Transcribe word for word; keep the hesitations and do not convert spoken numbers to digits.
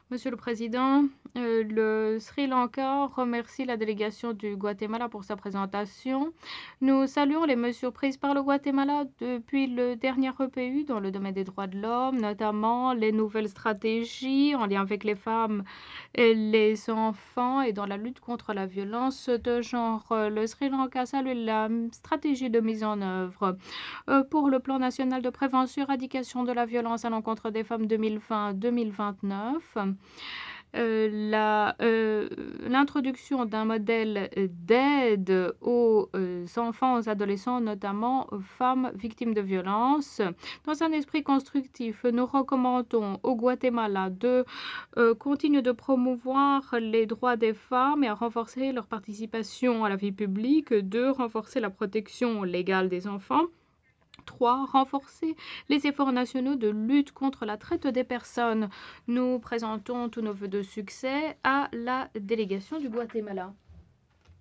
Monsieur le Président, euh, le Sri Lanka remercie la délégation du Guatemala pour sa présentation. Nous saluons les mesures prises par le Guatemala depuis le dernier E P U dans le domaine des droits de l'homme, notamment les nouvelles stratégies en lien avec les femmes et les enfants et dans la lutte contre la violence de genre. Le Sri Lanka salue la stratégie de mise en œuvre euh, pour le plan national de prévention et éradication de la violence à l'encontre des femmes deux mille vingt à deux mille vingt-neuf. Euh, la, euh, l'introduction d'un modèle d'aide aux euh, enfants, aux adolescents, notamment aux femmes victimes de violences. Dans un esprit constructif, nous recommandons au Guatemala de euh, continuer de promouvoir les droits des femmes et à renforcer leur participation à la vie publique, de renforcer la protection légale des enfants. Trois, renforcer les efforts nationaux de lutte contre la traite des personnes. Nous présentons tous nos vœux de succès à la délégation du Guatemala.